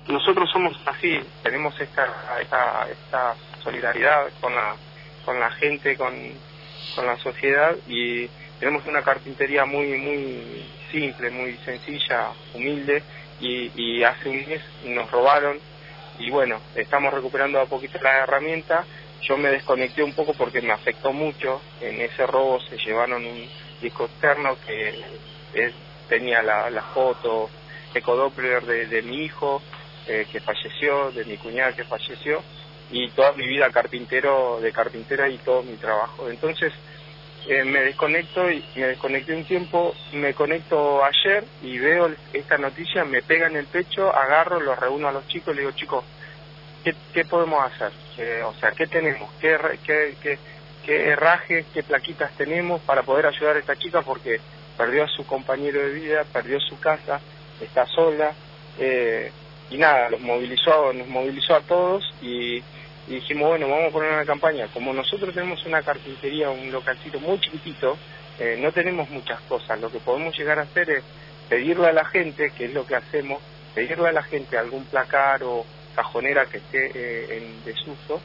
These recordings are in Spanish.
nosotros somos así, tenemos esta solidaridad con la gente, con la sociedad, y tenemos una carpintería muy simple, muy sencilla, humilde, y hace un mes nos robaron, y bueno, estamos recuperando a poquito la herramienta. Yo me desconecté un poco porque me afectó mucho. En ese robo se llevaron un disco externo que tenía la foto ecodoppler de mi hijo que falleció, de mi cuñada que falleció, y toda mi vida de carpintera y todo mi trabajo. Entonces me desconecté un tiempo, me conecto ayer y veo esta noticia, me pega en el pecho, agarro, los reúno a los chicos y le digo, chicos, ¿qué podemos hacer? O sea, ¿qué tenemos? ¿Qué herrajes, qué plaquitas tenemos para poder ayudar a esta chica? Porque perdió a su compañero de vida, perdió su casa, está sola, y nada, nos movilizó a todos, y dijimos, bueno, vamos a poner una campaña. Como nosotros tenemos una carpintería, un localcito muy chiquitito, no tenemos muchas cosas. Lo que podemos llegar a hacer es pedirle a la gente, que es lo que hacemos, pedirle a la gente algún placar o cajonera que esté en desuso,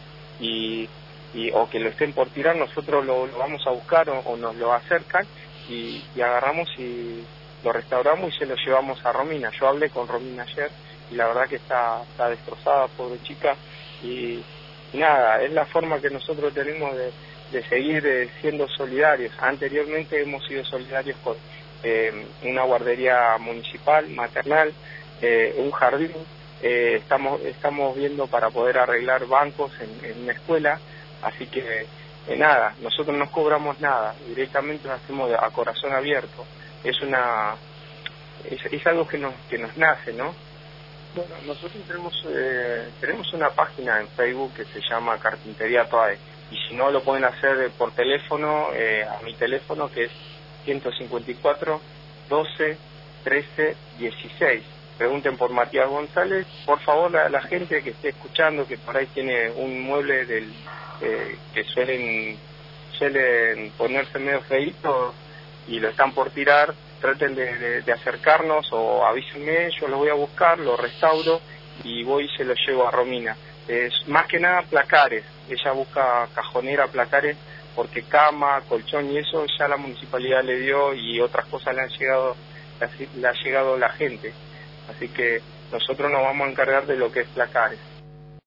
o que lo estén por tirar. Nosotros lo vamos a buscar o nos lo acercan, y agarramos y lo restauramos y se lo llevamos a Romina. Yo hablé con Romina ayer y la verdad que está destrozada, pobre chica, y nada, es la forma que nosotros tenemos de seguir siendo solidarios. Anteriormente hemos sido solidarios con una guardería municipal, maternal, un jardín. Estamos viendo para poder arreglar bancos en una escuela, así que nada, nosotros no cobramos nada, directamente lo hacemos a corazón abierto. Es algo que nos nace, ¿no? Bueno, nosotros tenemos una página en Facebook que se llama Carpintería Toae, y si no lo pueden hacer por teléfono, a mi teléfono, que es 154 12 13 16. Pregunten por Matías González. Por favor, a la gente que esté escuchando, que por ahí tiene un mueble que suelen ponerse medio feíto y lo están por tirar, traten de acercarnos o avísenme, yo lo voy a buscar, lo restauro y voy y se lo llevo a Romina. Más que nada placares, ella busca cajonera, placares, porque cama, colchón y eso ya la municipalidad le dio, y otras cosas le ha llegado la gente. Así que nosotros nos vamos a encargar de lo que es placares.